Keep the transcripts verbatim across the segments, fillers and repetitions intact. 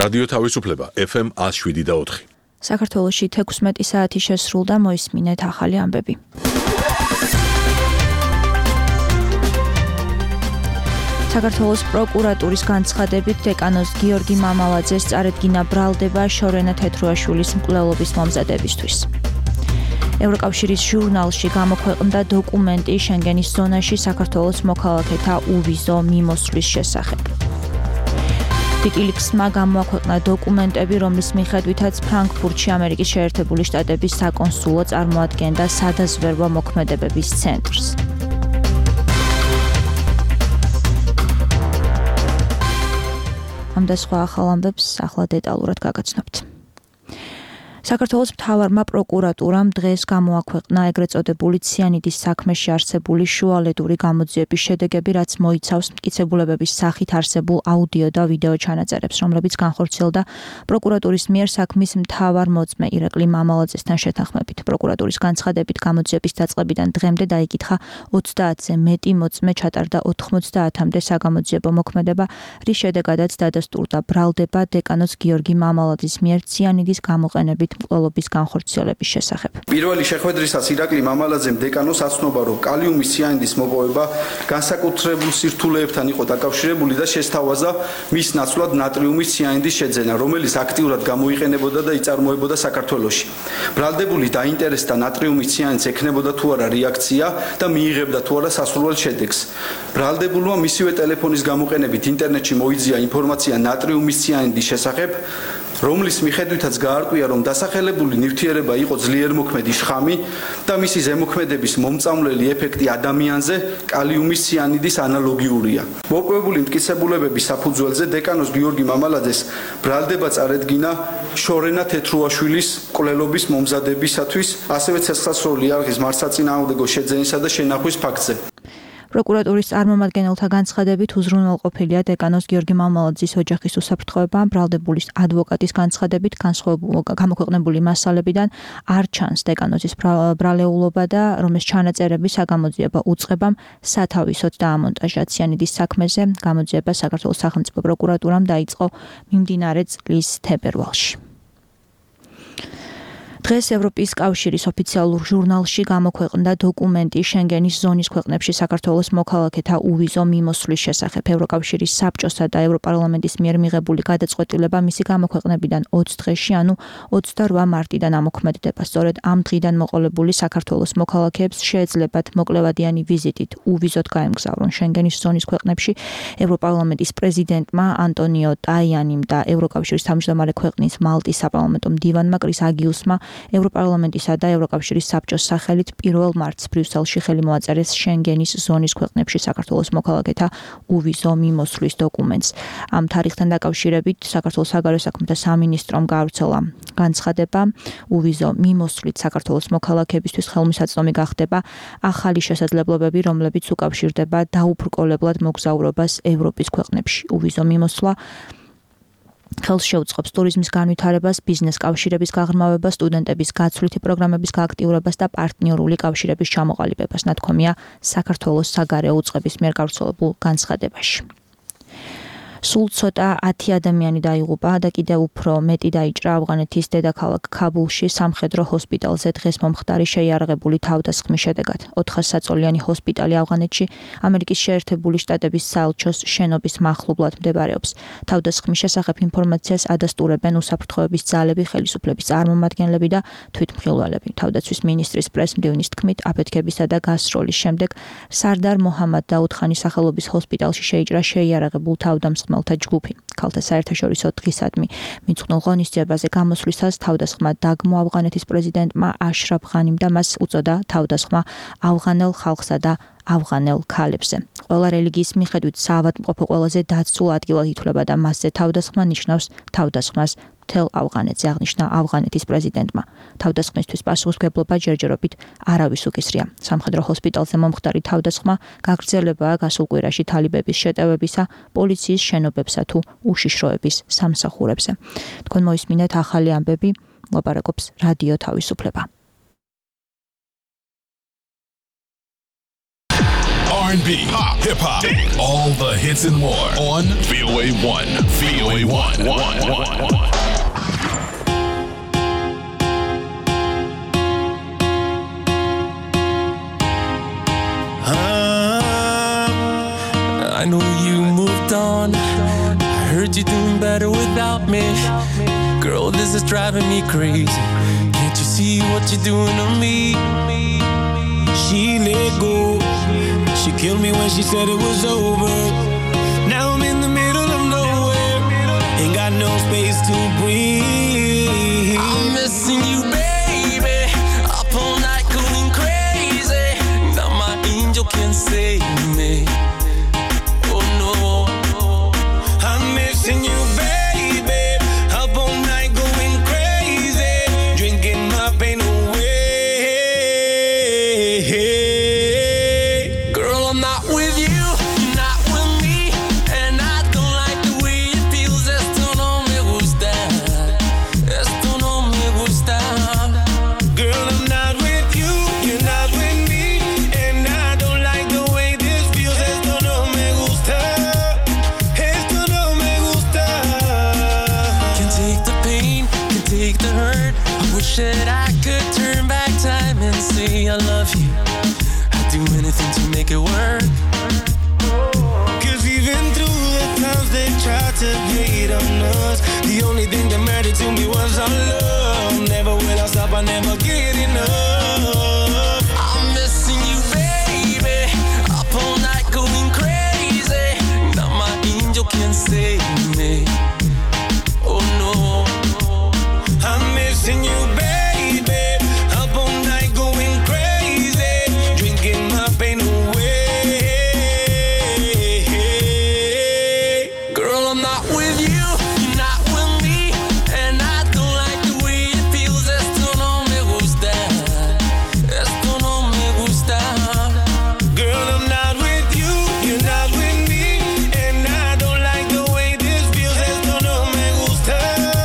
რადიო თავისუფლება ეფ ემ one oh seven და four. საქართველოში თექვსმეტი საათი შესრულდა, მოისმინეთ ახალი ამბები. საქართველოს პროკურატურის განცხადებით დეკანოზ გიორგი მამალაძეს წარედგინა ბრალდება შორენა თეთრუაშვილის მკვლელობის მომზადებისთვის. ევროკავშირის ჟურნალში გამოქვეყნდა დოკუმენტი შენგენის ზონაში საქართველოს მოქალაქეთა უვიზო მიმოსვლის შესახებ. ვიკილიქსმა გამოაქვეყნა დოკუმენტები, რომლის მიხედვითაც ფრანკფურტში ამერიკის შეერთებული შტატების საკონსულო წარმოადგენდა სადაზვერვო მოქმედებების ცენტრს. ამ და სხვა ახალ ამბებს ახლა დეტალურად გაგაცნობთ. საქართველოს მთავარმა პროკურატურამ დღეს გამოაქვეყნა ეგრეთ წოდებული ციანიდის საქმეში არსებული შუალედური გამოძიების შედეგები, რაც მოიცავს მტკიცებულებების სახით არსებულ აუდიო და ვიდეო ჩანაწერებს, რომლებიც განხორციელდა პროკურატურის მიერ საქმის მთავარ მოწმე ირაკლი მამალაძესთან შეთანხმებით. პროკურატურის განცხადებით გამოძიების დაწყებიდან დღემდე დაიკითხა ოცდაათზე მეტი მოწმე, ჩატარდა ოთხმოცდაათამდე საგამოძიებო მოქმედება, რის შედეგადაც დადასტურდა ბრალდება დეკანოზ გიორგი მამალაძის მიერ ციანიდის გამოყენებით მკვლელობის განხორციელების შესახებ. პირველი შეხვედრისას ირაკლი მამალაძემ დეკანოს აცნობა, რომ კალიუმის ციანიდის მოპოვება განსაკუთრებულ სირთულეებთან იყო დაკავშირებული და შესთავაზა მის ნაცვლად ნატრიუმის ციანიდის შეძენა, რომელიც აქტიურად გამოიყენებოდა და იწარმოებოდა საქართველოში. ბრალდებული დაინტერესდა ნატრიუმის ციანიდს ექნებოდა თუ არა რეაქცია და მიიღებდა თუ არა სასურველ შედეგს. ბრალდებულმა მისივე ტელეფონის გამოყენებით ინტერნეტში მოიძია ინფორმაცია ნატრიუმის ციანიდის შესახებ, რომლის მიხედვითაც გაარკვია, რომ დასახელებული ნივთიერება იყო ძლიერმოქმედი შხამი და მისი ზემოქმედების მომწამლელი ეფექტი ადამიანზე კალიუმის ციანიდის ანალოგიურია. მოპოვებული მტკიცებულებების საფუძველზე დეკანოზ გიორგი მამალაძეს ბრალდება წარედგინა შორენა თეთრუაშვილის მკვლელობის მომზადებისათვის, ასევე ცეცხლსასროლი არხის მართლსაწინააღმდეგო შეძენისა და შენახვის ფაქტზე. პროკურატურის წარმომადგენელთა განცხადებით უზრუნველყოფილია დეკანოზ გიორგი მამალაძის ოჯახის უსაფრთხოება. ბრალდებულის ადვოკატის განცხადებით გამოქვეყნებული მასალებიდან არ ჩანს დეკანოზის ბრალეულობა და რომლის ჩანაწერები საგამოძიებო უწყებამ სათავისოდ დაამონტაჟა ციანიდის საქმეზე. გამოძიება საქართველოს სახელმწიფო პროკურატურამ დაიწყო მიმდინარე წლის თებერვალში. დღეს ევროპის კავშირის ოფიციალურ ჟურნალში გამოქვეყნდა დოკუმენტი შენგენის ზონის ქვეყნებში საქართველოს მოქალაქეთა უვიზო მიმოსვლის შესახებ. ევროკავშირის საბჭოსა და ევროპარლამენტის მიერ მიღებული გადაწყვეტილება მისი გამოქვეყნებიდან ოც დღეში, ანუ ოცდარვა მარტიდან ამოქმედდება. სწორედ ამ დღიდან მოყოლებული საქართველოს მოქალაქეებს შეეძლებათ მოკლევადიანი ვიზიტით უვიზოდ გაემგზავრონ შენგენის ზონის ქვეყნებში. ევროპარლამენტის პრეზიდენტმა ანტონიო ტაიანიმ და ევროკავშირის თავმჯდომარე ქვეყნის მალტის საპარლამენტო მდივანმა კრის აგიუსმა ევროპარლამენტისა და ევროკავშირის საბჭოს სახელით პირველ მარტს ბრიუსელში ხელი მოაწერეს შენგენის ზონის ქვეყნებში საქართველოს მოქალაქეთა უვიზო მიმოსვლის დოკუმენტს. ამ თარიღთან დაკავშირებით საქართველოს საგარეო საქმეთა სამინისტრომ გაავრცელა განცხადება, უვიზო მიმოსვლით საქართველოს მოქალაქეებისთვის ხელმისაწვდომი გახდება ახალი შესაძლებლობები, რომლებიც უკავშირდება დაუბრკოლებლად მოგზაურობას ევროპის ქვეყნებში. უვიზო მიმოსვლა ხელს შეუწყობს ტურიზმის განვითარებას, ბიზნეს კავშირების გაღრმავებას, სტუდენტების გაცვლითი პროგრამების გააქტიურებას და პარტნიორული კავშირების ჩამოყალიბებას, ნათქვამია საქართველოს საგარეო უწყების მიერ გავრცელებულ განცხადებაში. სულ ცოტა ათი ადამიანი დაიღუპა და კიდევ უფრო მეტი დაიჭრა ავღანეთის დედაქალაქ ქაბულში სამხედრო ჰოსპიტალზე დღეს მომხდარი შეიარაღებული თავდასხმის შედეგად. ოთხასაწოლიანი ჰოსპიტალი ავღანეთში ამერიკის შეერთებული შტატების საელჩოს შენობის მახლობლად მდებარეობს. თავდასხმის შესახებ ინფორმაციას ადასტურებენ უსაფრთხოების ძალები, ხელისუფლების წარმომადგენლები და თვითმხილველები. თავდაცვის მინისტრის პრეს-მდივნის თქმით, აფეთქებისა და გასროლის შემდეგ სარდარ მოჰამად დაუდხანის სახელობის ჰოსპიტალში შეიჭრა შეიარაღებულ თავდამსხმელთა ჯგუფი. ქალთა საერთაშორისო დღისადმი მიძღვნილ ღონისძიებაზე გამოსვლისას თავდასხმა დაგმო ავღანეთის პრეზიდენტმა აშრაფ ღანიმ და მას უწოდა თავდასხმა ავღანელ ხალხსა და ავღანელ ქალებზე. ყველა რელიგიის მიხედვით საავადმყოფო ყველაზე დაცულ ადგილად ითვლება და მასზე თავდასხმა ნიშნავს თავდასხმას მთელ ავღანეთზე, აღნიშნა ავღანეთის პრეზიდენტმა. თავდასხმისთვის პასუხისმგებლობა ჯერჯერობით არავის უკისრია. სამხედრო ჰოსპიტალზე მომხდარი თავდასხმა გაგრძელებაა გასულ კვირაში თალიბების შეტევებისა, პოლიციის შენობებსა თუ უშიშროების სამსახურებზე. თქვენ მოისმინეთ ახალი ამბები, ლაპარაკობს რადიო თავისუფლება. R and B, pop, hip hop, all the hits and more on V O A one. V O A one. one, one, one. I know you moved on. I heard you doing better without me. Girl, this is driving me crazy. Can't you see what you're doing to me? She let go. She killed me when she said it was over. Now I'm in the middle of nowhere. Ain't got no space to breathe. I'm missing you, baby. Up all night going crazy. Now my angel can't save me. I'm missing you, baby. Up all night going crazy, drinking my pain away. Girl, I'm not with you, you're not with me, and I don't like the way it feels. Esto no me gusta, esto no me gusta. Girl, I'm not with you, you're not with me, and I don't like the way this feels. Esto no me gusta. Take the hurt. I wish that I could turn back time and say I love you. I'd do anything to make it work. Cause even through the times they tried to hate on us, the only thing that mattered to me was our love. Never will I stop, I never get enough. I'm missing you, baby. Up all night going crazy. Now my angel can't save me. Oh no. I'm missing you, baby. Up all night going crazy, drinking my pain away. Girl, I'm not with you, you're not with me, and I don't like the way it feels. Esto no me gusta, esto no me gusta. Girl, I'm not with you, you're not with me, and I don't like the way this feels. Esto no me gusta.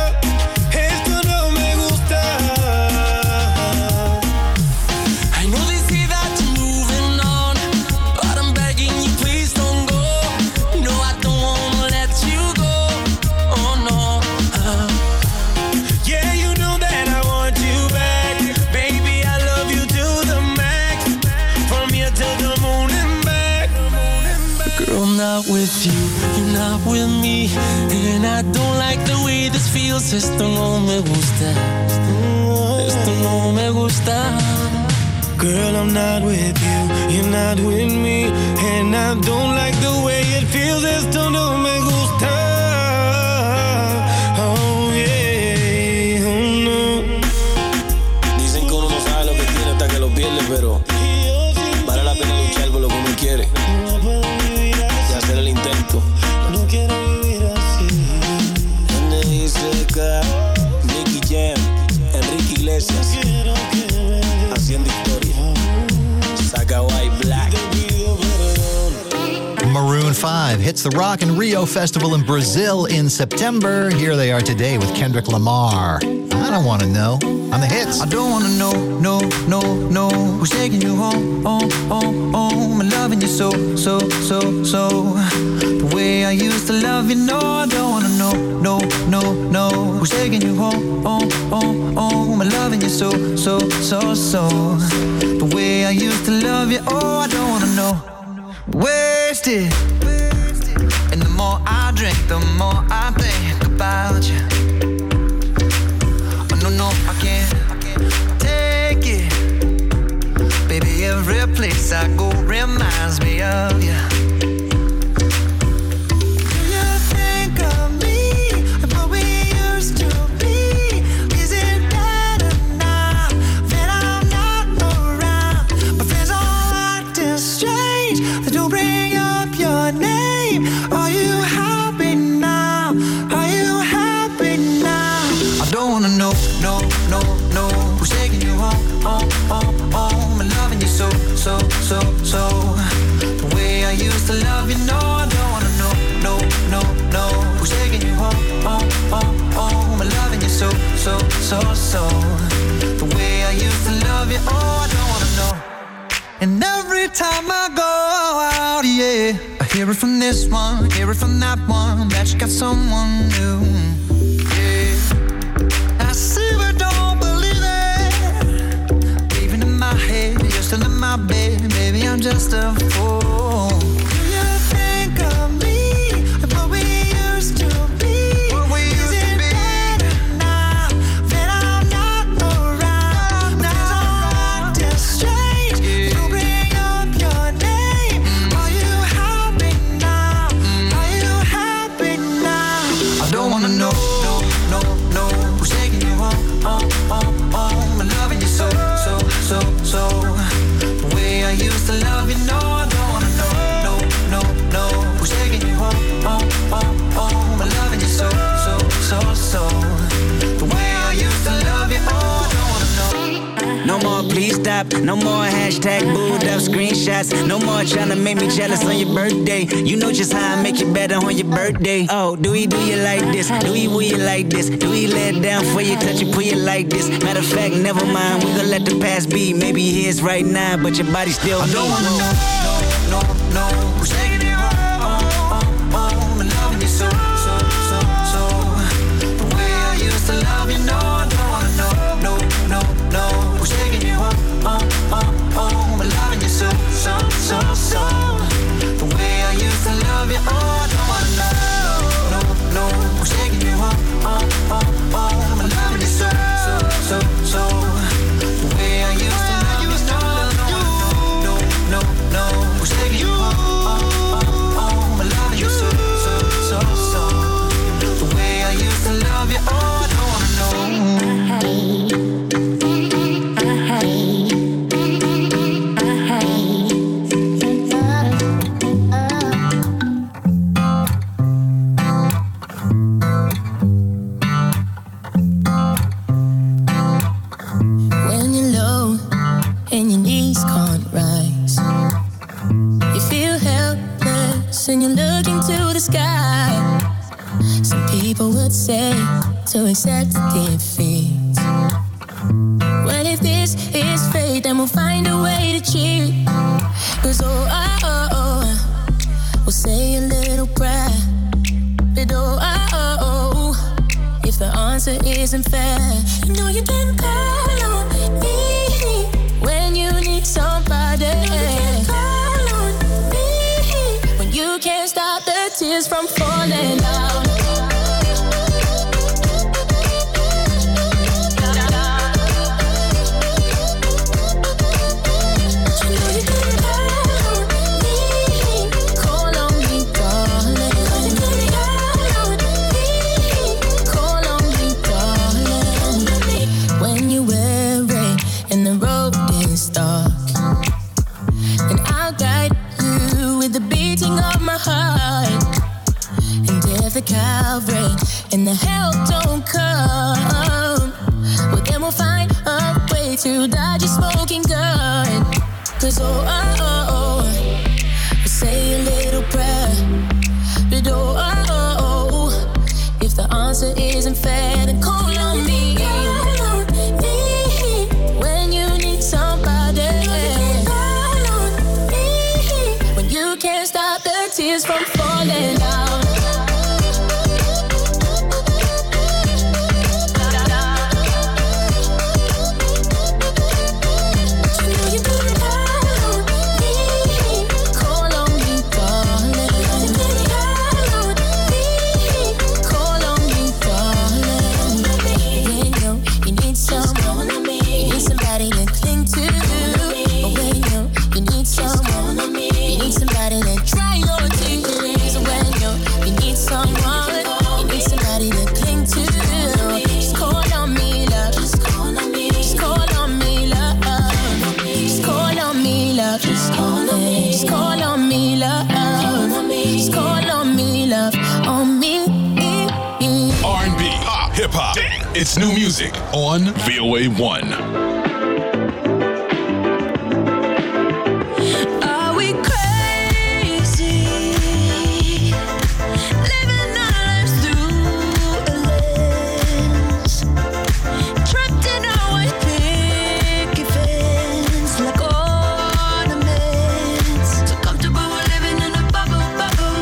I know they say that you're moving on, but I'm begging you, please don't go. No, I don't wanna let you go. Oh no. uh. Yeah, you know that I want you back. Baby, I love you to the max. From here to the moon and back. Girl, I'm not with you, you're not with me, and I don't like the way this feels. Esto no me gusta, esto no me gusta. Girl, I'm not with you, you're not with me, and I don't like the way it feels. Esto no me gusta. Oh yeah, oh no. Dicen que uno no sabe lo que tiene hasta que lo pierde, pero vale la pena luchar por lo que uno quiere y hacer el intento. No quiero vivir así. N I C K, Nicky Jam, Enrique Iglesias, haciendo historia. Saga White Black. Maroon five hits the Rock in Rio Festival in Brazil in September. Here they are today with Kendrick Lamar. I don't want to know. On the hits. I don't want to know, no, no, no. Who's taking you home, home, home, home? I'm loving you so, so, so, so. The way I used to love you, no, I don't want to know, no, no, no. Who's taking you home, home, home, home? I'm loving you so, so, so, so. The way I used to love you, oh, I don't want to know. Wasted. And the more I drink, the more I think about you. Oh, no, no, I can't take it. Baby, every place I go reminds me of you. Do you think of me and what we used to be? Is it better now that I'm not around? My friends all acting strange. They don't bring up your name. Are you happy now? Are you happy now? I don't wanna know, no, no, no. Who's taking you home, home, home, home? I'm loving you so, so, so, so. The way I used to love you, no, I don't wanna know, no, no, no. Who's taking you home, home, home, home? I'm loving you so, so, so, so. The way I used to love you, oh, I don't wanna know. And every time I go out, it from this one, hear it from that one, that you got someone new. Yeah. I see but don't believe it. Even in my head, you're still in my bed. Maybe I'm just a fool. Do you think of me and what we used to be? What we used Is to it be. better now that I'm not around? My friends are acting strange. You bring up your name. Are you happy now? Are you happy now? I don't wanna know, no, no, no, who's taking you home, home, home, home, and loving you so, so, so, so. The way I used to love you, no, I don't wanna know, no, no, no, who's taking you home, home, home, home, and loving you so, so, so, so. The way I used to love you, oh, I don't wanna know. No more please stop, no more hashtag booed up screenshots. No more trying to make me jealous on your birthday. You know just how I make you better on your birthday. Oh, do we do you like this? Do we will you like this? Do we let down for you, touch you, pull you like this? Matter of fact, never mind, we gon' let the past be. Maybe here's right now, but your body still I don't wanna know, no, no, no, who's taking you home, home, home, and loving you so, so, so, so. The way I used to love you, no, I don't wanna know, no, no, no, who's taking you home, home, home, home, and loving you so, so, so, so. The way I used to love you, oh, I don't wanna know, no, no, who's taking you home, home, home, home, and loving you so, so, so, so. The way I used to love you, no, no, no, no, who's taking you home, home, home, home, and loving you so, so, so, so. The way I used to love you, oh, I don't wanna know. When you're low and your knees can't rise, you feel helpless and you're looking to the sky. Some people would say to accept defeat. Well, if this is fate, then we'll find a way to cheat. Cause oh, oh, oh, oh, we'll say a little prayer. But oh, oh, oh, oh, if the answer isn't fair, you know you can call on me when you need somebody. You can call on me when you can't stop the tears from falling down. You know you can call on me, call on me, darling. You can call on me, call on me, darling. When you're weary and the road is dark, and I'll guide you with the beating of my heart. And if the Calvary and the help don't come, well then we'll find a way to dodge your smoking gun. Cause oh, oh, oh, oh, we'll say a little prayer. But oh, oh, oh, oh, if the answer isn't fair, then call on me. Call on me when you need somebody. Call on me when you can't stop the tears from falling down. You know you can call on me, call on me, darling. You can call on me, call on me, darling. When you you need someone, you need somebody to cling to. But when you you need someone, you need somebody to dry your tears. When you you need someone, you need somebody to cling to. Just call on me, love. Just call on me. Just call on me, love. Just call on me, love. Just call on me. Just call on me, love. Just call on me, love. On me. R and B, pop, hip hop. It's new music on V O A one. Are we crazy? Living our lives through a lens, trapped in our white picket fence like ornaments. So comfortable we're living in a bubble, bubble.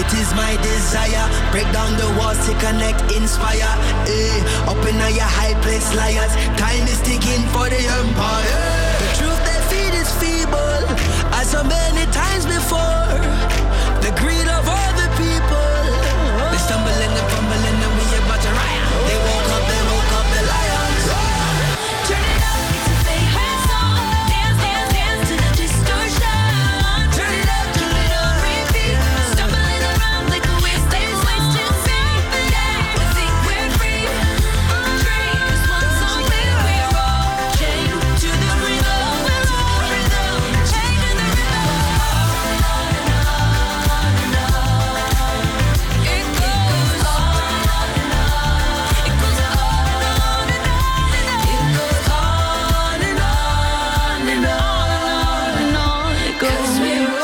It is my desire. Break down the walls to connect, inspire. Eh, up in your high place, liars. Time is ticking for the empire. The truth they feed is feeble, as so many times before. The greed of all the people. They stumble and they fumble and then we about to riot. They woke up, they woke up the lions. Turn it up, it's a favorite song. Dance, dance, dance to the distortion. Turn it up, keep it on repeat. Stumbling around like a wasted, wasted feet. We think we're free. Dreams, one song, we're all chained to the rhythm. We're all rhythm, chained to the rhythm. On and on and on. It goes on and on. It goes on and on and on. It goes on and on and on and on. It goes. We're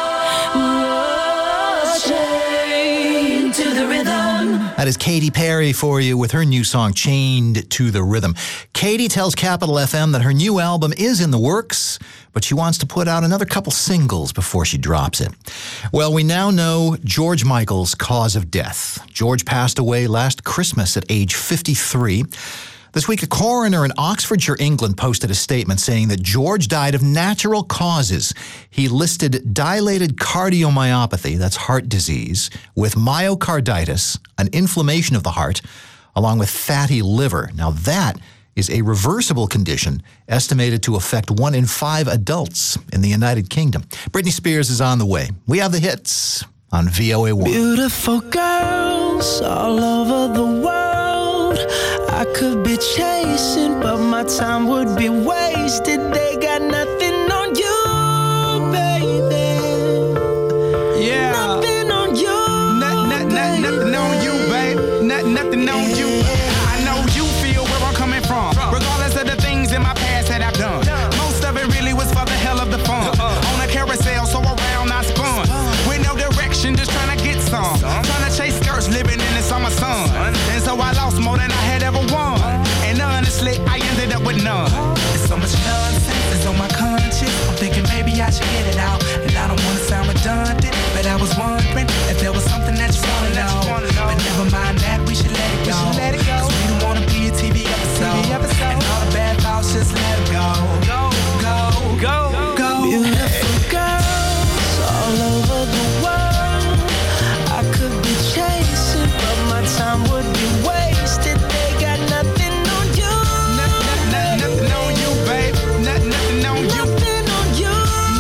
all chained to the rhythm. That is Katy Perry for you with her new song, Chained to the Rhythm. Katy tells Capital F M that her new album is in the works, but she wants to put out another couple singles before she drops it. Well, we now know George Michael's cause of death. George passed away last Christmas at age fifty-three. This week, a coroner in Oxfordshire, England, posted a statement saying that George died of natural causes. He listed dilated cardiomyopathy, that's heart disease, with myocarditis, an inflammation of the heart, along with fatty liver. Now that is a reversible condition estimated to affect one in five adults in the United Kingdom. Britney Spears is on the way. We have the hits on V O A one. Beautiful girls all over the world. I could be chasing, but my time would be wasted. They got nothing on you, baby. Yeah. Nothing on you. Not, not, not, nothing on you, babe. Not, nothing on you. I know you feel where I'm coming from, regardless of the things in my past that I've done. Most of it really was for the hell of the fun. On a carousel, so around I spun. With no direction, just trying to get some. Trying to chase skirts, living in the summer sun. And so I lost more than I had ever won. And honestly, I ended up with none. There's so much nonsense is on my conscience. I'm thinking maybe I should get it out. And I don't want to sound redundant, but I was wondering if there was something that you want to know. But never mind that, we should let it go. Cause we don't want to be a T V episode. And all the bad thoughts, just let them go. Go, go, go, go. Beautiful girls all over the world. I could be chasing, but my time would be wasted. They got nothing on you. Nothing on you, babe. Nothing on you. Nothing on you.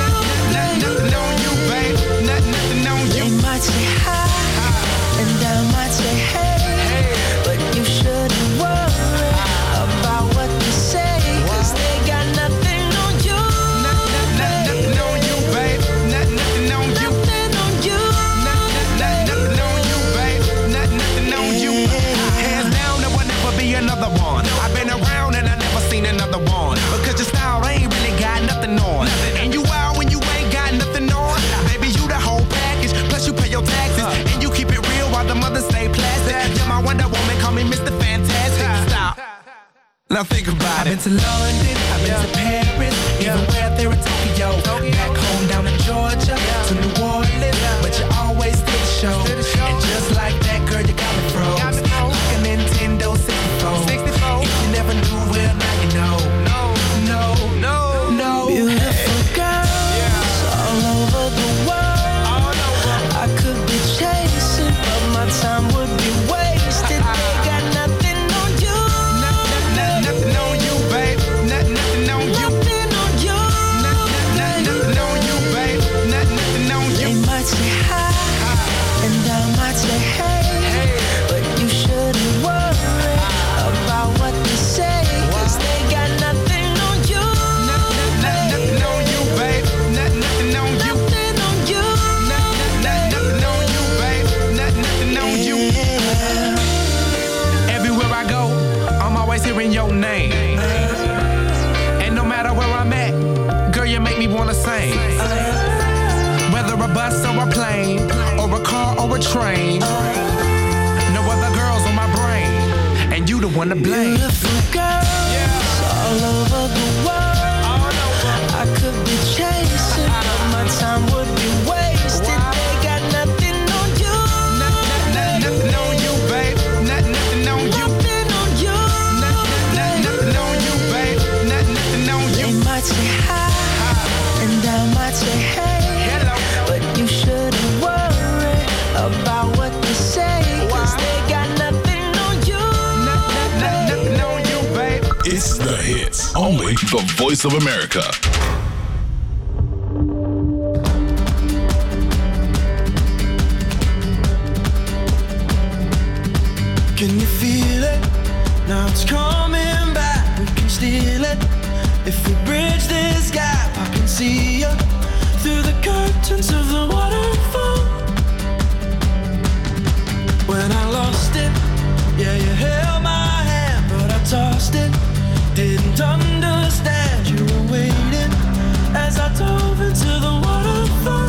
Nothing on you, babe. Nothing on you. They might say hi, and I might say hey, but you shouldn't worry about what they say, cause they got nothing on you. Nothing on you, babe. Nothing on you. Nothing on you. Nothing on you, babe. Nothing on you. Hands down, there will never be another one. I've been around and I never seen another one. Because your style ain't really got nothing on. And you out when you ain't got nothing on. Baby, you the whole package. Plus you pay your taxes. And you keep it real while the mothers stay plastic. You're my Wonder Woman, call me Mister Fantastic. Stop. Now think about it. I've been to London, I've been to Paris, even where there in Tokyo. Back home down in Georgia, to New Orleans, but you always did the show. And just like that, girl, you got me froze. Like a Nintendo sixty-four. If you never knew, well, now you know. No, no, no, no. Beautiful girls all over the world. I could be chasing, but my time would be wasted. They got nothing on you. Nothing on you, babe. Nothing on you. Nothing on you. Nothing on you, babe. Nothing on you. They might say hi, and I might say hey, but you shouldn't worry about what they say, cause they got nothing on you. Nothing on you, babe. Nothing on you. Nothing on you. Nothing on you, babe. Nothing on you. Everywhere I go, I'm always hearing your name. And no matter where I'm at, girl, you make me wanna sing. Whether a bus or a plane, or a car or a train, no other girls on my brain, and you the one to blame. Beautiful girls all over the world. I could be chasing, but my time would be wasted. They got nothing on you. about what they say, 'cause they got nothing on you. Nothing on you, babe. It's the hits. Only the voice of America. Can you feel it? Now it's coming back. We can steal it. If we bridge this gap, I can see you through the curtains of the waterfall. When I lost it, yeah, you held my hand, but I tossed it. Didn't understand you were waiting as I dove into the waterfall.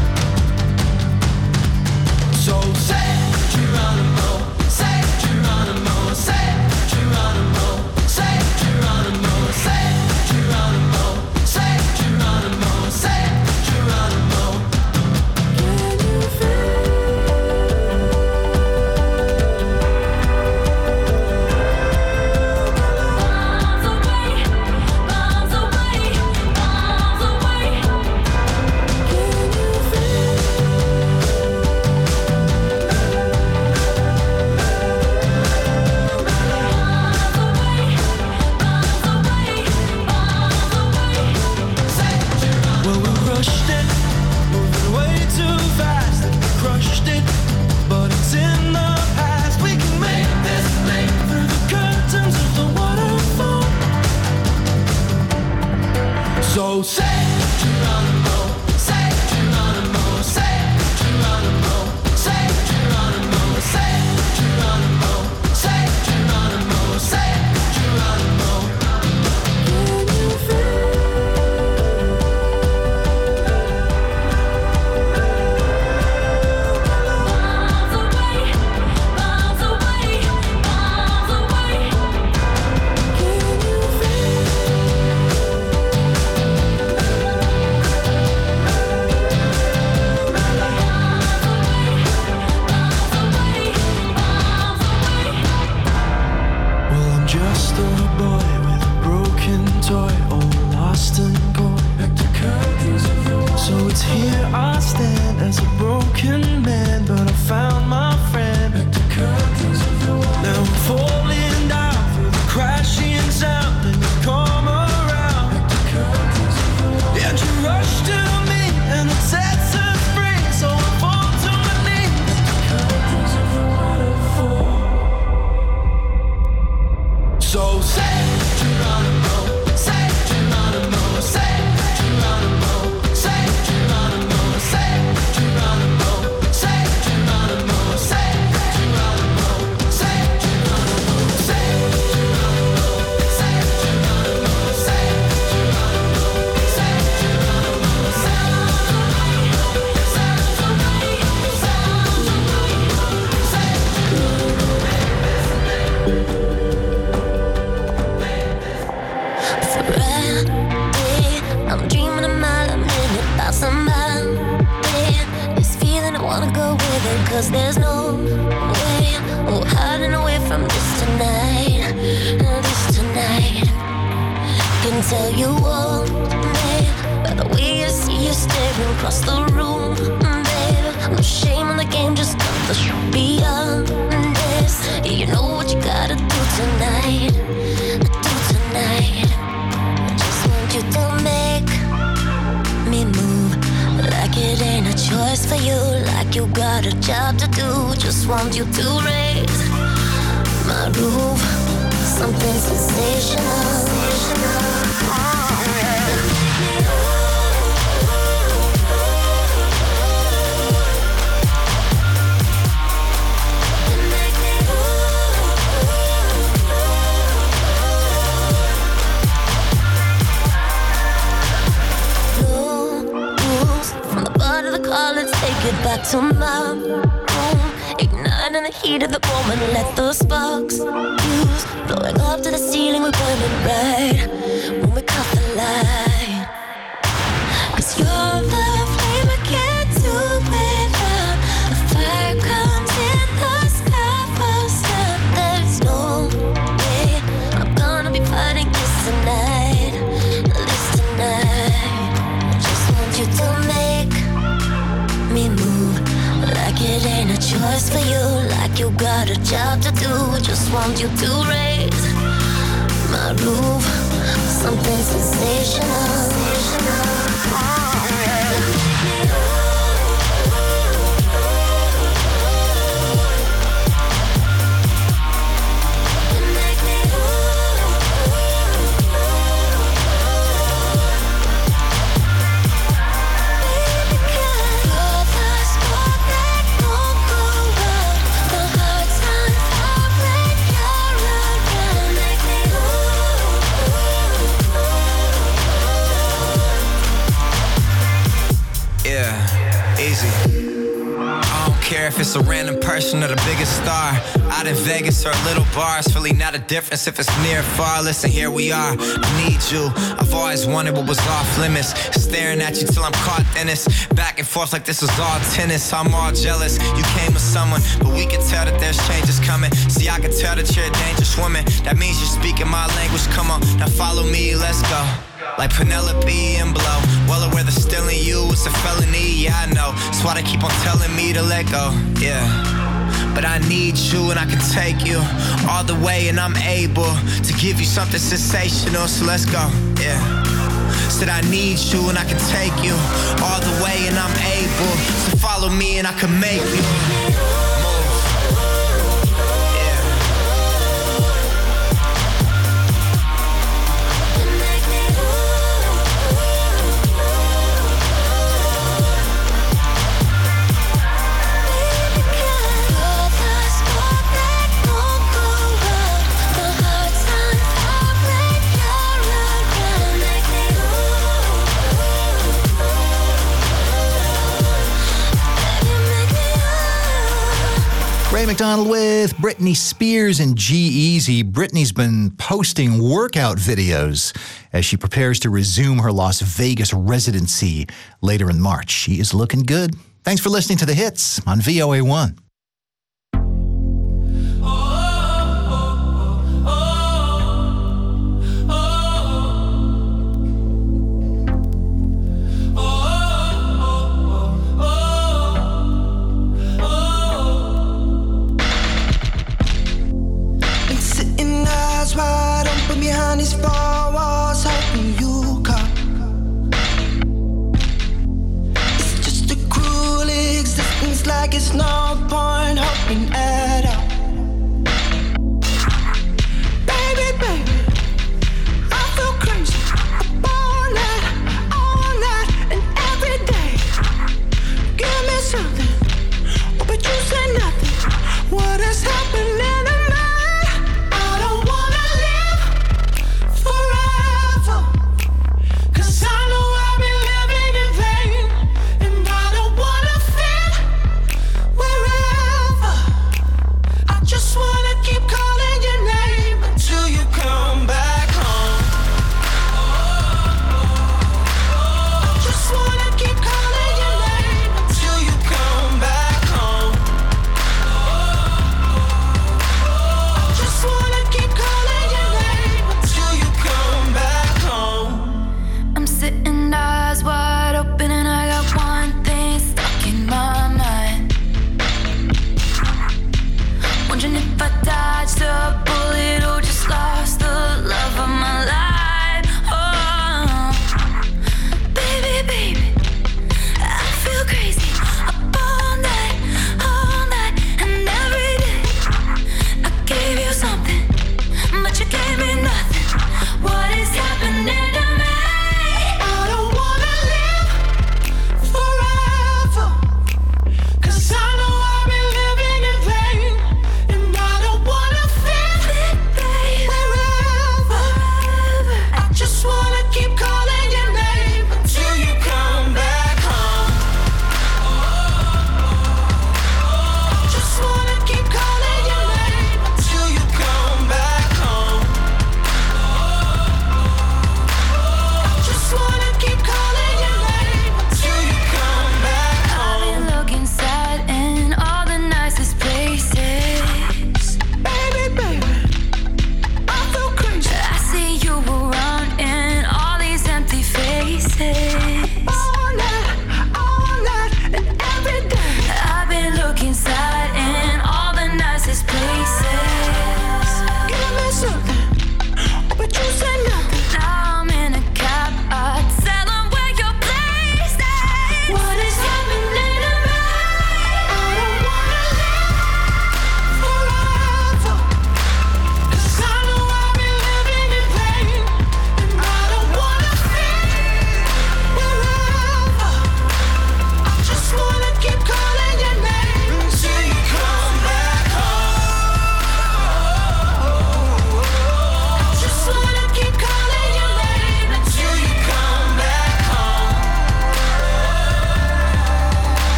So say Geronimo, say Geronimo, say Geronimo, say Geronimo, say Geronimo, say Geronimo, say Geronimo. Can you feel? So say Geronimo, say Geronimo, say Geronimo, say Geronimo, say Geronimo, say Geronimo, say Geronimo. Can you feel? Miles away, miles away, miles away. Can you feel? Just a boy with a broken toy, all lost and gone. So it's here I stand as a broken man, but I found my friend. Now I'm falling down through the crashing sound, and you come around. And you rush to me, and it sets us free. So I fall to my knees. So say Geronimo, say Geronimo, say Geronimo, say Geronimo, say Geronimo, say Geronimo, say Geronimo, say Geronimo, say Geronimo, say Geronimo, say Geronimo, say Geronimo, sounds away, sounds away, sounds away, say I'm dreaming a mile a minute about somebody. This feeling I wanna go with it, 'cause there's no way, oh, hiding away from this tonight, this tonight. Can tell you all, babe, by the way I see you staring across the room, babe. No shame in the game, just cut the show beyond this. You know what you gotta do tonight, do tonight. You don't make me move like it ain't a choice for you, like you got a job to do. Just want you to raise my roof, something sensational. Oh, yeah. Let's take it back to my room. Igniting the heat of the moment, let the sparks fuse. Blowing up to the ceiling, we're burning bright when we cut the light. 'Cause you're the flame I can't do without. The fire comes in the sky first, and there's no way I'm gonna be fighting this tonight, this tonight. Just want you to make me move like it ain't a like you got a job to do. Just want you to raise my roof. Something sensational. Oh, yeah. Care if it's a random person or the biggest star. Out in Vegas or little bars, really not a difference if it's near or far. Listen, here we are. I need you. I've always wondered what was off limits. Staring at you till I'm caught in this. Back and forth like this was all tennis. I'm all jealous. You came with someone, but we can tell that there's changes coming. See, I can tell that you're a dangerous woman. That means you're speaking my language. Come on, now follow me. Let's go. Like Penelope and Blow. Well aware that stealing you is a felony, yeah I know. That's why they keep on telling me to let go, yeah. But I need you and I can take you all the way, and I'm able to give you something sensational, so let's go, yeah. Said I need you and I can take you all the way, and I'm able to follow me and I can make you Ray McDonald with Britney Spears and G-Eazy. Britney's been posting workout videos as she prepares to resume her Las Vegas residency later in March. She is looking good. Thanks for listening to The Hits on V O A one. Wide open behind these four walls, hoping you come. It's just a cruel existence, like it's no point.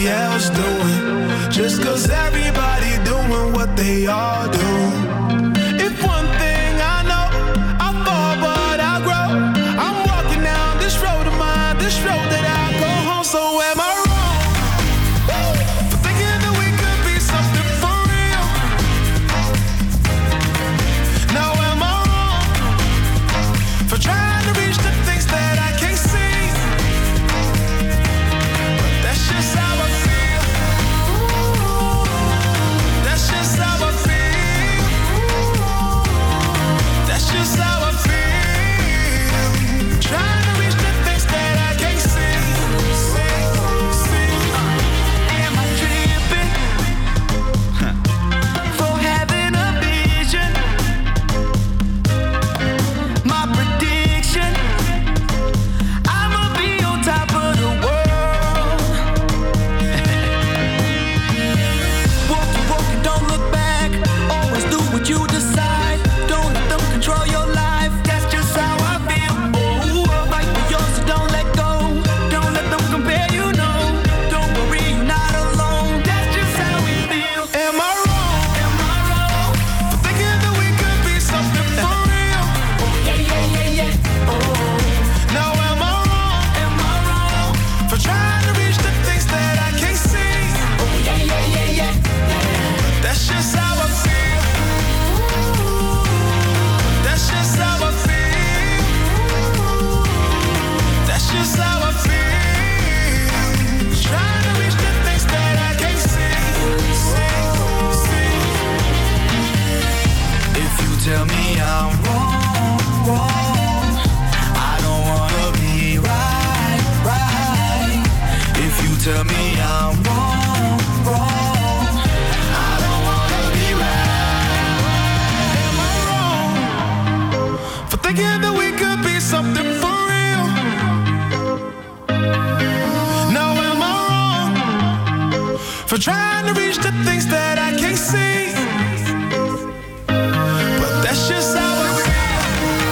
everybody else doing. Just cause everybody doing what they all do. If one thing I know, I fall but I grow. I'm walking down this road of mine, this road that I go home. So am I wrong for thinking that we could be something for real? Now am I wrong for trying to reach the things that I can't see? But that's just how I feel. That's just how I feel. That's just how I feel. Trying to reach the things that I can't see. See, see. Am I tripping for having a vision? My prediction, I'ma be on top of the world. Walk the walk and don't look back. Always do what you decide. Don't let them control your life. That's just how I feel. Oh, fight for yours, so don't let go. Don't let them compare you, no. Don't worry, you're not alone. That's just how we feel. Am I wrong? Am I wrong for thinking that we could be something for real? Yeah, yeah, yeah, yeah. Oh. Now am I wrong? Am I wrong for trying to reach the things that I can't see? Oh yeah, yeah, yeah, yeah. That's just how I feel. That's just how I feel. That's just how I feel. Trying to reach the things that I can't see. See, see. If you tell me I'm wrong, wrong, I don't wanna be right, right. If you tell me I'm wrong, wrong, I don't wanna be right. Am I wrong for thinking that we could be something for real? Now am I wrong for trying to reach the things that I can't see? But that's just how I feel.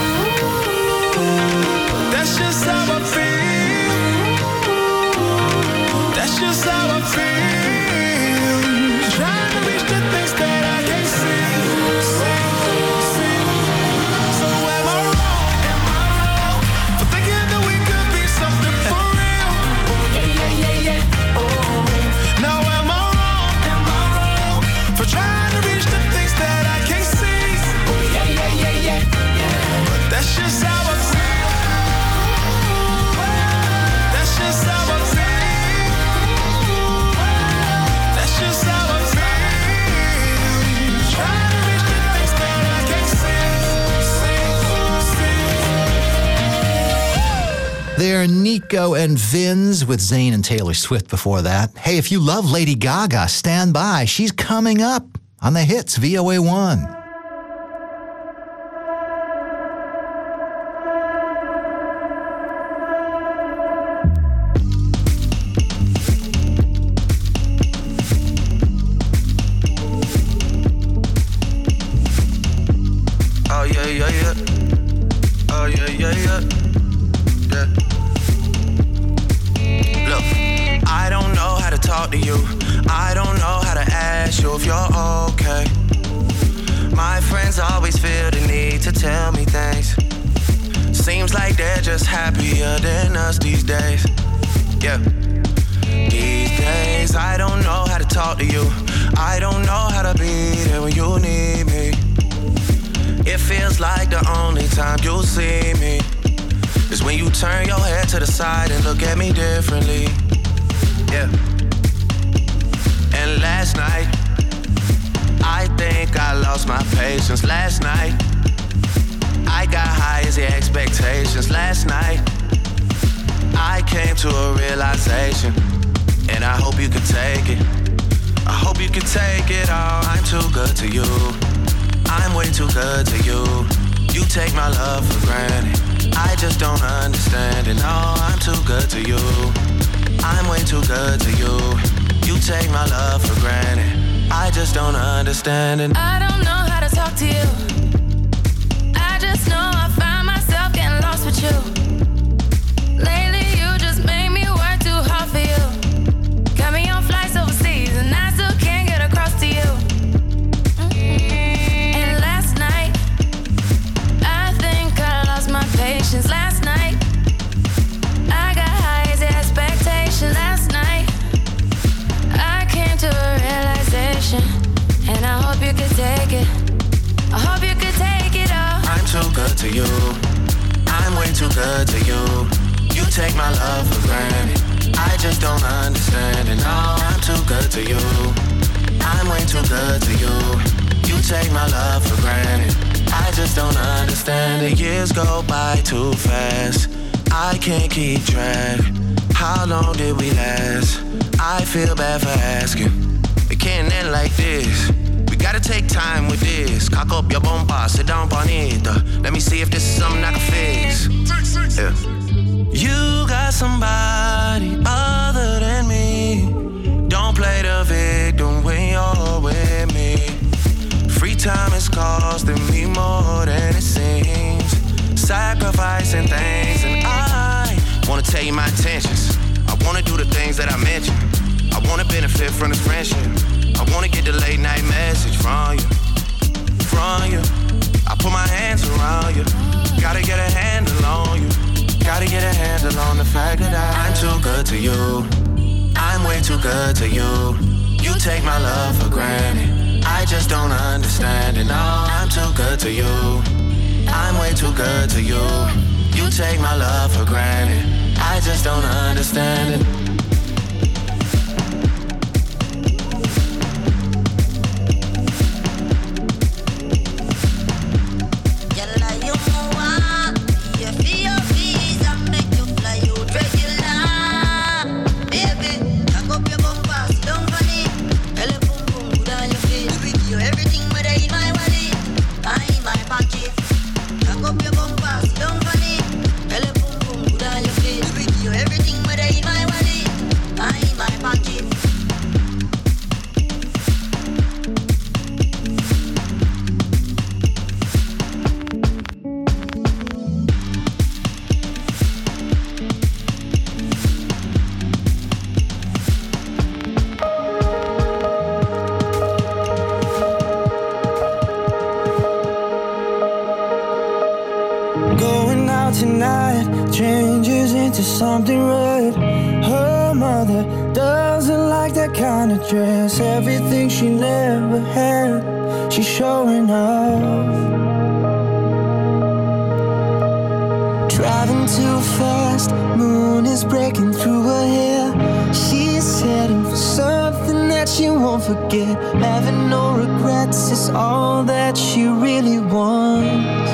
That's just how I feel. That's just how I feel. Trying to reach the things that I can't see. See, see. So am I wrong? Am I wrong for thinking that we could be something for real? Yeah, yeah, yeah, yeah. Oh. Now am I wrong? Am I wrong for trying to reach the things that I can't see? Oh yeah, yeah, yeah, yeah, yeah. But that's just how I feel. That's just how I feel. That's just how I feel. Trying to reach the things that I can't see. See, see. They're Nico and Vins with Zayn and Taylor Swift before that. Hey, if you love Lady Gaga, stand by. She's coming up on the hits V O A one. Oh yeah, yeah, yeah. Oh yeah, yeah, yeah. Yeah. Look, I don't know how to talk to you. I don't know how to ask you if you're okay. My friends always feel the need to tell me things. Seems like they're just happier than us these days. Yeah. These days, I don't know how to talk to you. I don't know how to be there when you need me. It feels like the only time you'll see me is when you turn your head to the side and look at me differently. Yeah. And last night, I think I lost my patience. Last night, I got high as the expectations. Last night, I came to a realization, and I hope you can take it. I hope you can take it all. I'm too good to you. I'm way too good to you. You take my love for granted. I just don't understand it. No, I'm too good to you. I'm way too good to you. You take my love for granted. I just don't understand it. I don't know how to talk to you. I just know I find myself getting lost with you. Lately you just make me work too hard for you. Got me on passion, and I hope you could take it. I hope you could take it all. I'm too good to you. I'm way too good to you. You take my love for granted. I just don't understand it. No, I'm too good to you. I'm way too good to you. You take my love for granted. I just don't understand it. Years go by too fast. I can't keep track. How long did we last? I feel bad for asking. It can't end like this. We gotta take time with this. Cock up your bomba, sit down bonita. Let me see if this is something I can fix. Yeah. You got somebody other than me. Don't play the victim when you're with me. Free time is costing me more than it seems. Sacrificing things, and I wanna tell you my intentions. I wanna do the things that I mentioned. I wanna benefit from this friendship. I wanna get the late night message from you, from you. I put my hands around you. Gotta get a handle on you. Gotta get a handle on the fact that I, I'm too good to you. I'm way too good to you. You take my love for granted. I just don't understand it. No, I'm too good to you. I'm way too good to you. You take my love for granted. I just don't understand it. Something red. Her mother doesn't like that kind of dress. Everything she never had, she's showing off. Driving too fast, moon is breaking through her hair. She's heading for something that she won't forget. Having no regrets is all that she really wants.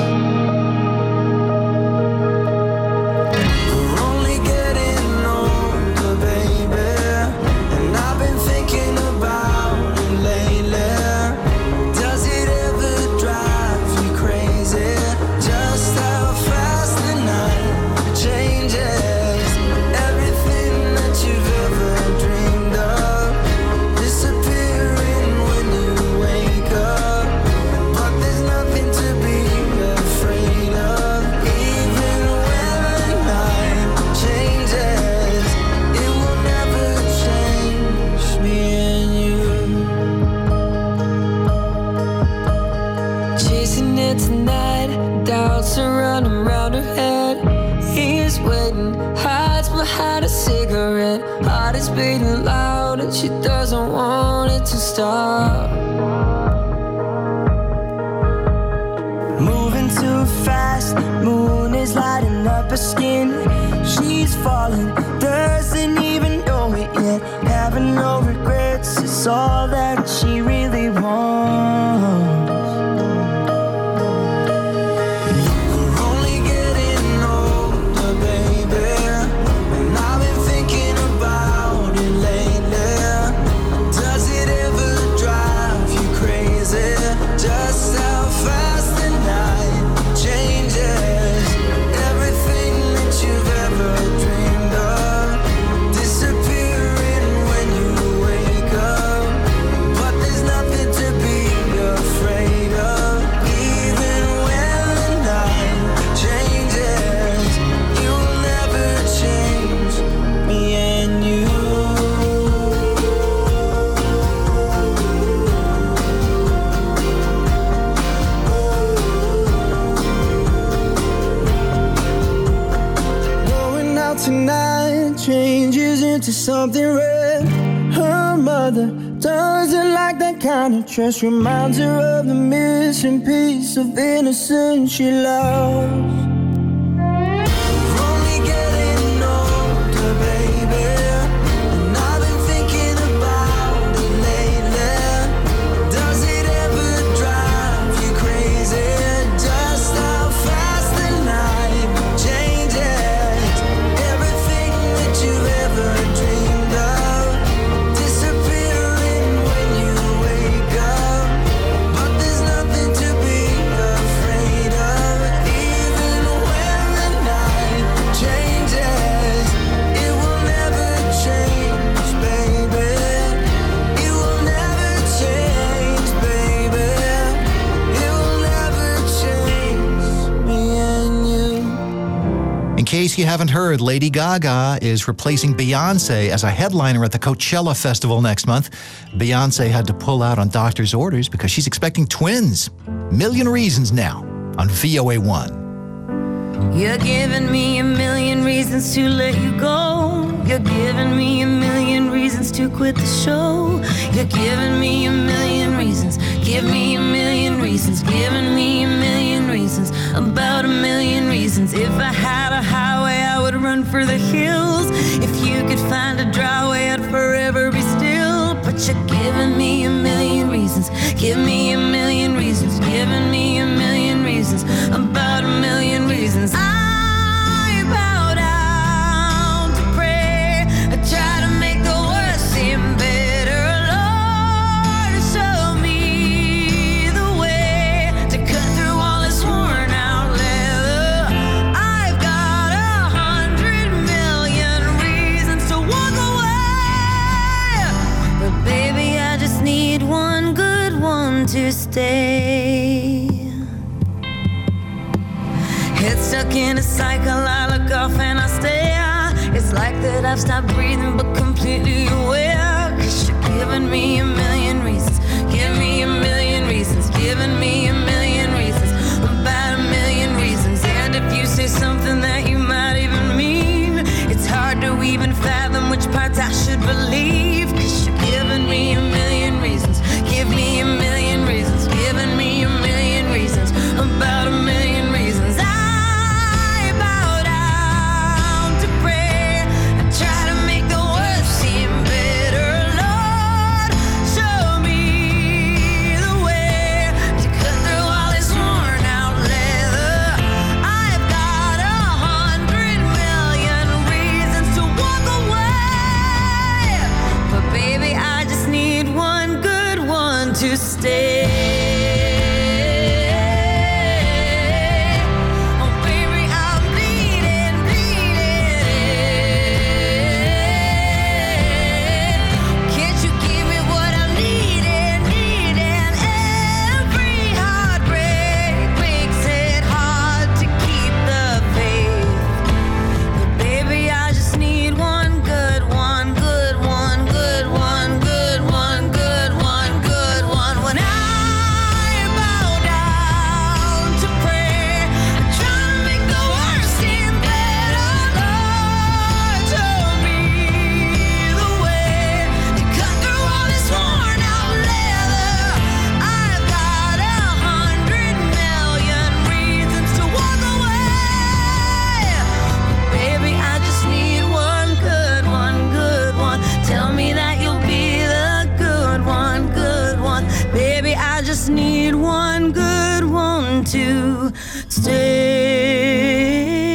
Beating loud and she doesn't want it to stop. Moving too fast, moon is lighting up her skin. She's falling, doesn't even know it yet. Having no regrets, it's all that she really wants. Tonight changes into something red. Her mother Doesn't like that kind of trust. Reminds her of the missing piece of innocence she lost. In case you haven't heard, Lady Gaga is replacing Beyonce as a headliner at the Coachella Festival next month. Beyonce had to pull out on doctor's orders because she's expecting twins. Million Reasons now on V O A one. You're giving me a million reasons to let you go. You're giving me a million reasons to quit the show. You're giving me a million reasons. Give me a million reasons. Giving me a million reasons. About a million reasons. If I had a highway, I would run for the hills. If you could find a dry way, I'd forever be still. But you're giving me a million reasons. Give me a million reasons. Giving me a million reasons. About a million reasons. I bow down to pray. I try to make the worst seem better. Lord, show me the way to cut through all this worn out leather. I've got a hundred million reasons to walk away. But baby, I just need one good one to stay. Head stuck in a cycle, I look off and I stare. It's like that I've stopped breathing but completely aware. Cause you're giving me a million reasons. Give me a million reasons. Giving me a million reasons. About a million reasons. And if you say something that you might even mean, it's hard to even fathom which parts I should believe. Cause you're giving me a million reasons. Give me a million reasons. Giving me a million reasons. About a million reasons. I bow down to pray. I try to make the worst seem better. Lord, show me the way to cut through all this worn out leather. I've got a hundred million reasons to walk away. But baby, I just need one good one to stay. Need one good one to stay.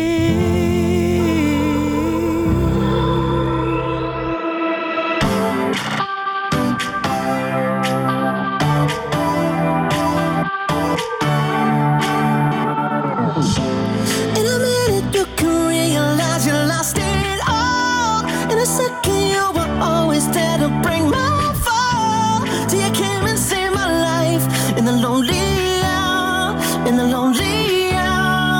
In a minute you can realize you lost it all. In a second you were always there to bring my fall. Till you came and saved my life in the lonely hour, in the lonely hour.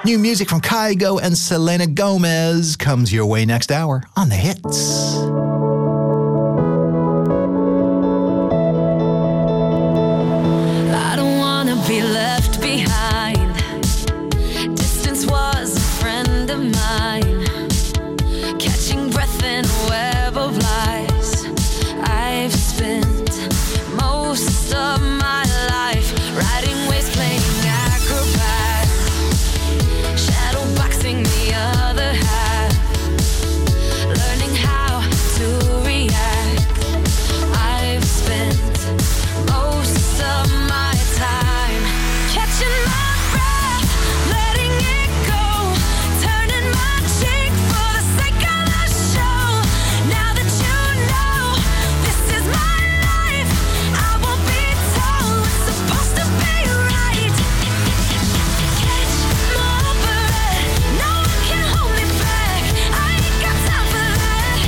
New music from Kygo and Selena Gomez comes your way next hour on The Hits. I don't wanna be left behind. Distance was a friend of mine. Catching breath in a web of lies. I've spent most of my life riding waves, playing acrobat, shadow boxing the other half, learning how to react. I've spent most of my time catching my breath, letting it go, turning my cheek for the sake of the show. Now that you know this is my life, I won't be told what's supposed to be right. Catch my breath, no one can hold me back. I ain't got time for that.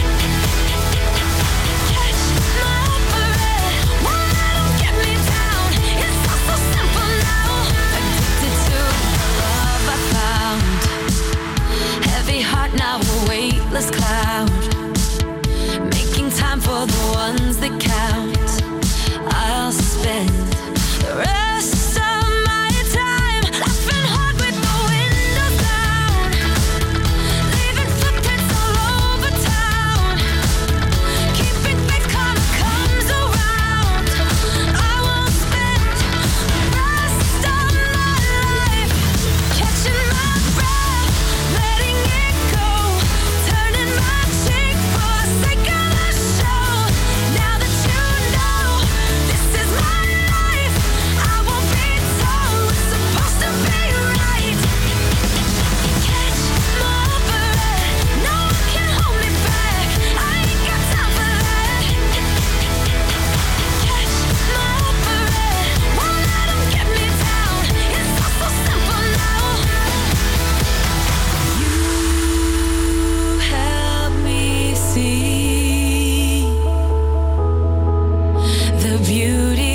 Catch my breath, won't let 'em get me down. It's all so simple now. Addicted to the love I found. Heavy heart now a weightless cloud. Making time for the ones that count. I'll spend the rest of my time laughing hard with the windows down, leaving footprints all over town. Keeping faith karma comes around. I won't spend the rest of my life catching my breath, letting it go, turning my cheek for the sake of the show. Now that you know this is my life, I won't be told what's supposed to be right. Catch my breath, no one can hold me back. I ain't got time for that. Catch my breath, won't let 'em get me down. It's all so simple now. You help me see the beauty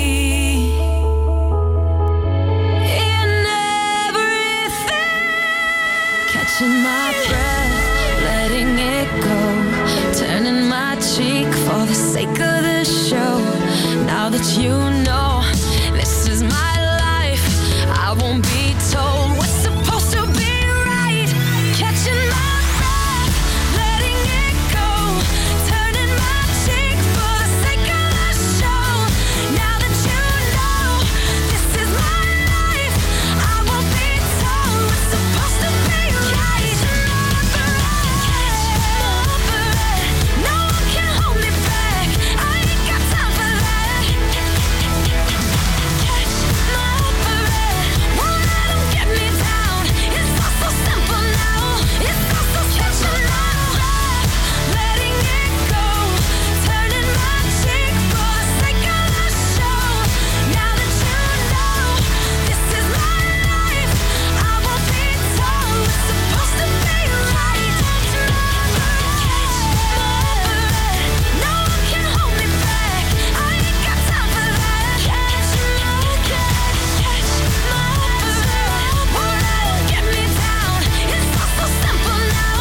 in everything. Catching my breath, letting it go, turning my cheek for the sake of the show. Now that you know this is my life, I won't be told what's supposed to be right. Catching my breath, letting it go, turning my cheek for the sake of the show. Now that you know this is my life, I won't be told what's supposed to be right. Catch my breath, no one can hold me back. I ain't got time for that. Catch my breath, won't let 'em get me down. It's all so simple now. It's all so catching my breath, letting it go, turning my cheek for the sake of the show. Now that you know this is my life, I won't be told what's supposed to be right. Catch my breath, no one can hold me back. I ain't got time for that. Catch my breath, catch my breath, won't let 'em get me down. It's all so simple now.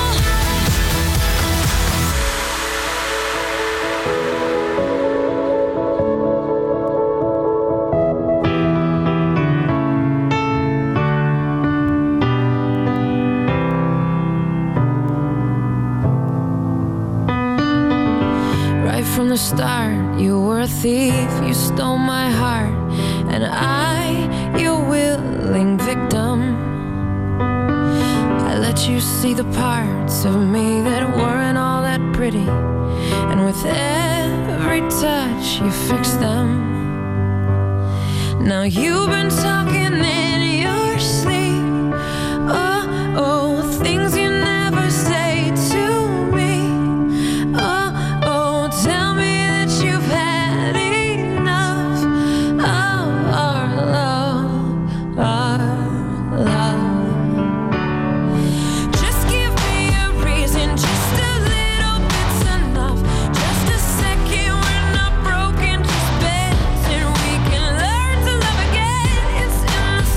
Right from the start, you were a thief. You stole my heart, and I, your willing victim. I let you see the parts of me that weren't all that pretty, and with every touch, you fixed them. Now you've been talking in your sleep. Oh, oh, things you never say to me. Oh, oh, tell me that you've had enough of our love, our love. Just give me a reason, just a little bit's enough. Just a second, we're not broken, just bends, and we can learn to love again. It's in the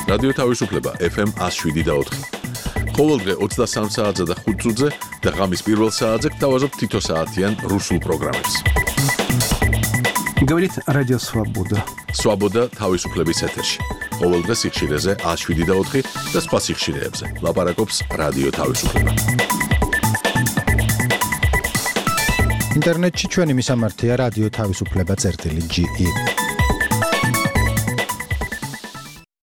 რადიო თავისუფლება ეფ ემ one oh seven და four. ყოველდღე ოცდასამ საათზე და ხუთ წუთზე და ღამის პირველ საათზე გთავაზობ თითო საათიან რუსულ პროგრამებს. Говорит Радио Свобода. Свобода თავისუფლების ეთერში. ყოველდღე სიხშირეზე one oh seven და four და სხვა სიხშირეებზე. ლაპარაკობს რადიო თავისუფლება. ინტერნეტში ჩვენი მისამართია რადიო თავისუფლება წერტილი ჯი ი.